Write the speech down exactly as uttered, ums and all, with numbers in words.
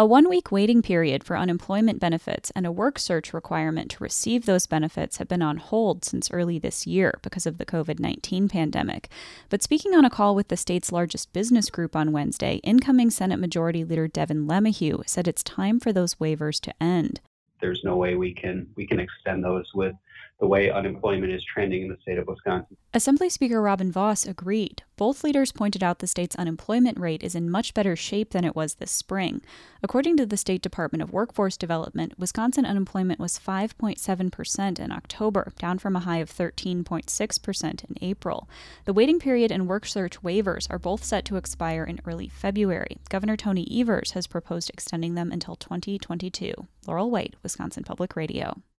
A one-week waiting period for unemployment benefits and a work search requirement to receive those benefits have been on hold since early this year because of the covid nineteen pandemic. But speaking on a call with the state's largest business group on Wednesday, incoming Senate Majority Leader Devin LeMahieu said it's time for those waivers to end. There's no way we can we can extend those with the way unemployment is trending in the state of Wisconsin. Assembly Speaker Robin Vos agreed. Both leaders pointed out the state's unemployment rate is in much better shape than it was this spring. According to the State Department of Workforce Development, Wisconsin unemployment was five point seven percent in October, down from a high of thirteen point six percent in April. The waiting period and work search waivers are both set to expire in early February. Governor Tony Evers has proposed extending them until twenty twenty-two. Laurel White, Wisconsin Public Radio.